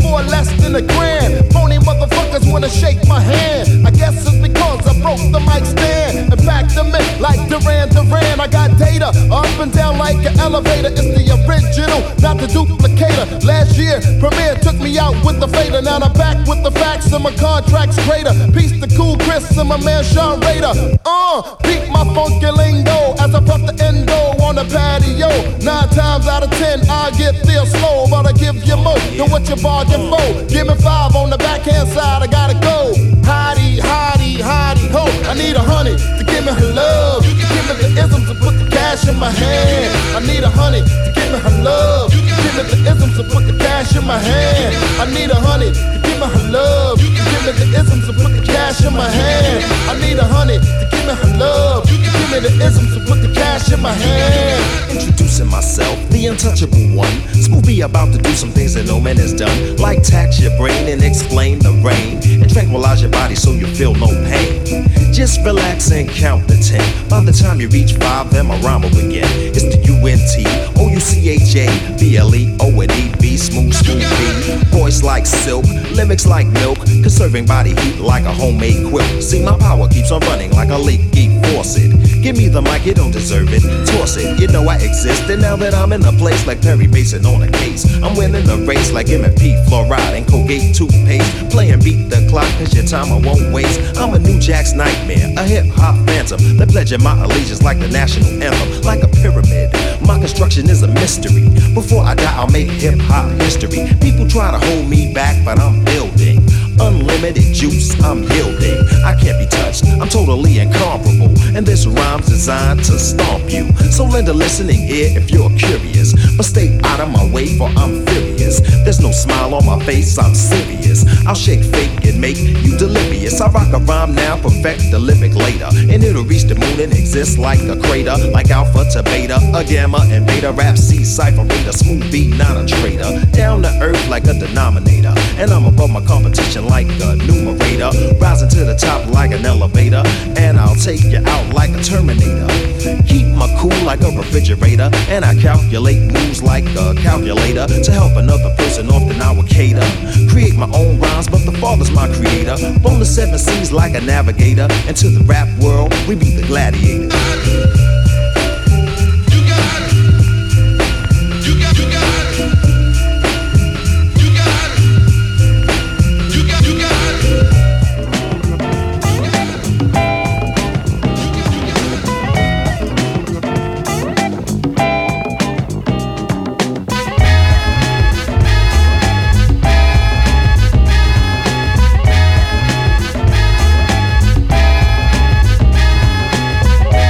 for less than $1,000. Phony motherfuckers wanna shake my hand. I guess it's because I broke the mic stand and packed them in like Duran Duran. I got data up and down like an elevator. It's the original, not the duplicator. Last year, Premier took me out with the fader. Now I'm back with the facts and my contract's greater. Peace to Cool Chris and my man Sean Raider. Beat my funky lingo as I puff the endo on the patio. 9 times out of 10, I get there slow, but I give you more than what you bargained for. Give me 5 on the backhand side, I gotta go. Hottie, hottie, hottie, ho. I need a honey to give me her love. Give me the isms to put the cash in my hand. I need a honey to give me her love. Give me the isms to put the cash in my hand. I need a honey to give me her love. Give me the isms to put the cash in my hand. I need a honey to give me her love. Give me the isms to put the cash in my hand. Introducing myself, the untouchable one. Smoothie about to do some things that no man has done, like tax your brain and explain the rain, and tranquilize your body so you feel no pain. Just relax and count to 10. By the time you reach 5, then my rhyme will begin. It's the UNTOUCHABLEONEB, smooth, smooth B. Voice like silk, lyrics like milk, conserving body heat like a homemade quilt. See, my power keeps on running like a leaky faucet. Give me the mic, you don't deserve it. Toss it, you know I exist. And now that I'm in a place like Perry Mason on a case, I'm winning the race like M&P, fluoride, and Colgate toothpaste. Playing beat the clock, cause your time I won't waste. I'm a new Jack's nightmare, a hip-hop phantom. They're pledging my allegiance like the national anthem, like a pyramid. My construction is a mystery. Before I die, I'll make hip-hop history. People try to hold me back, but I'm building. Unlimited juice, I'm yielding. I can't be touched, I'm totally incomparable. And this rhyme's designed to stomp you. So lend a listening ear if you're curious, but stay out of my way for I'm furious. There's no smile on my face, I'm serious. I'll shake fake and make you delirious. I rock a rhyme now, perfect the lyric later, and it'll reach the moon and exist like a crater. Like alpha to beta, a gamma and beta. Rap C, cypher, a smooth beat, not a traitor. Down to earth like a denominator, and I'm above my competition like a numerator. Rising to the top like an elevator, and I'll take you out like a Terminator. Keep my cool like a refrigerator, and I calculate moves like a calculator. To help another person, often I would cater. Create my own rhymes, but the Father's my creator. Roam the 7 seas like a navigator, and to the rap world, we be the gladiators.